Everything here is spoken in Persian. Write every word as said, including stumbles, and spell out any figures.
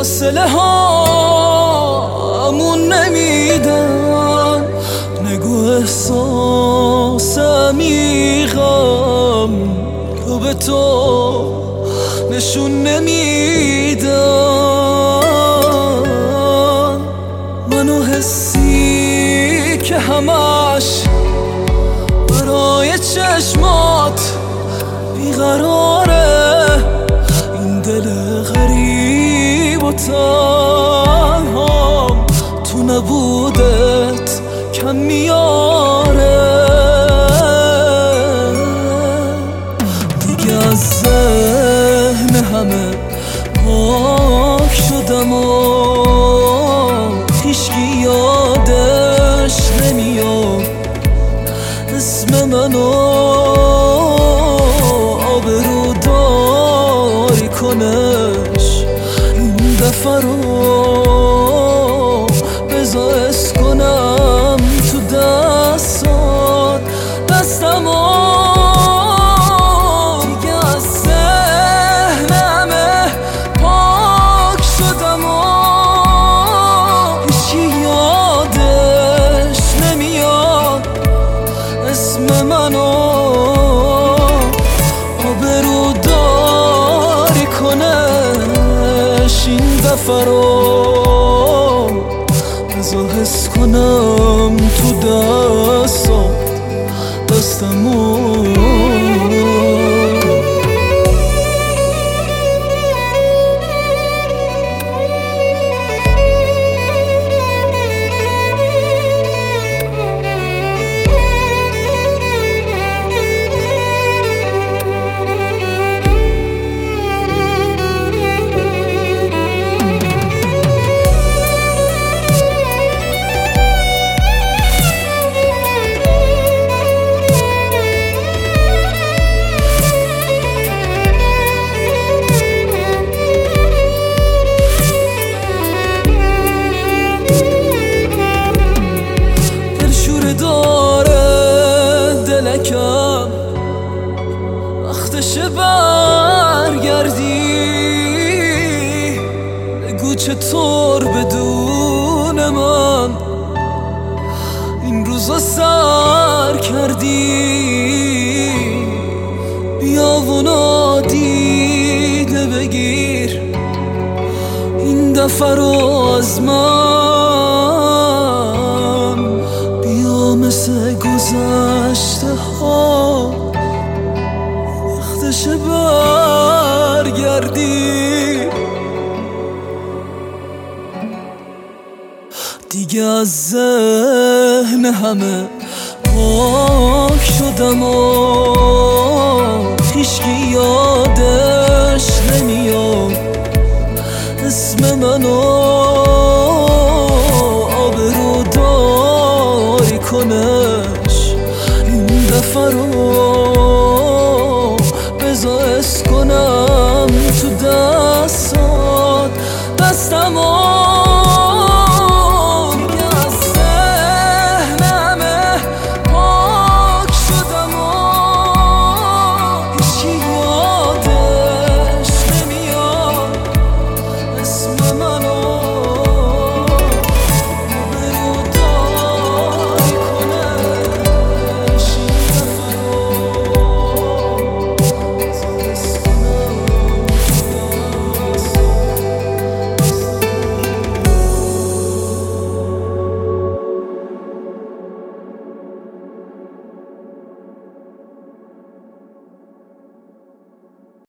فاصله هامون نمیدن، نگو احساس عمیقم رو به تو نشون نمیدن. منو حسی که همش برای چشمات بیقراره، این دل غریب و تنهام تو نبودت کم میاره. دیگه از ذهن همه پاک شدم و هیچکی یادش نمیاد اسم منو. آبروداری کنش این دفعه رو بذار حس کنم تو دستات دستمو. دیگه از ذهنمه پاک شدم و هیچی یادش نمیاد اسم منو. آبروداری کنش این دفعه رو بذار حس کنم تو دستات دستمو. وقتشه برگردی، بگو چطور بدون من این روزا سر کردی. بیا و نادیده بگیر این دفعه رو از من. بیا مثل گذشته ها وقتشه برگردی. دیگه از ذهن همه پاک شدم و هیچکی یادش نمیاد